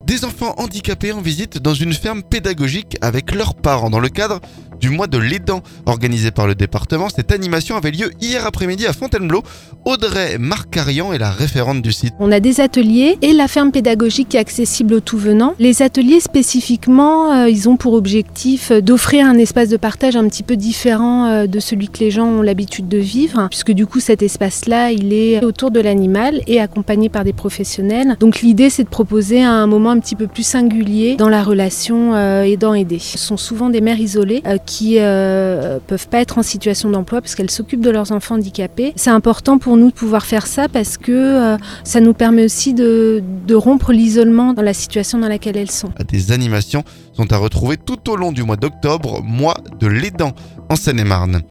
Des enfants handicapés en visite dans une ferme pédagogique avec leurs parents dans le cadre du mois de l'aidant organisé par le département. Cette animation avait lieu hier après-midi à Fontainebleau. Audrey Marcarian est la référente du site. On a des ateliers et la ferme pédagogique est accessible aux tout venants. Les ateliers spécifiquement, ils ont pour objectif d'offrir un espace de partage un petit peu différent de celui que les gens ont l'habitude de vivre, puisque du coup cet espace-là, il est autour de l'animal et accompagné par des professionnels. Donc l'idée, c'est de proposer un moment un petit peu plus singulier dans la relation aidant-aidé. Ce sont souvent des mères isolées qui peuvent pas être en situation d'emploi parce qu'elles s'occupent de leurs enfants handicapés. C'est important pour nous de pouvoir faire ça parce que ça nous permet aussi de rompre l'isolement dans la situation dans laquelle elles sont. Des animations sont à retrouver tout au long du mois d'octobre, mois de l'aidant en Seine-et-Marne.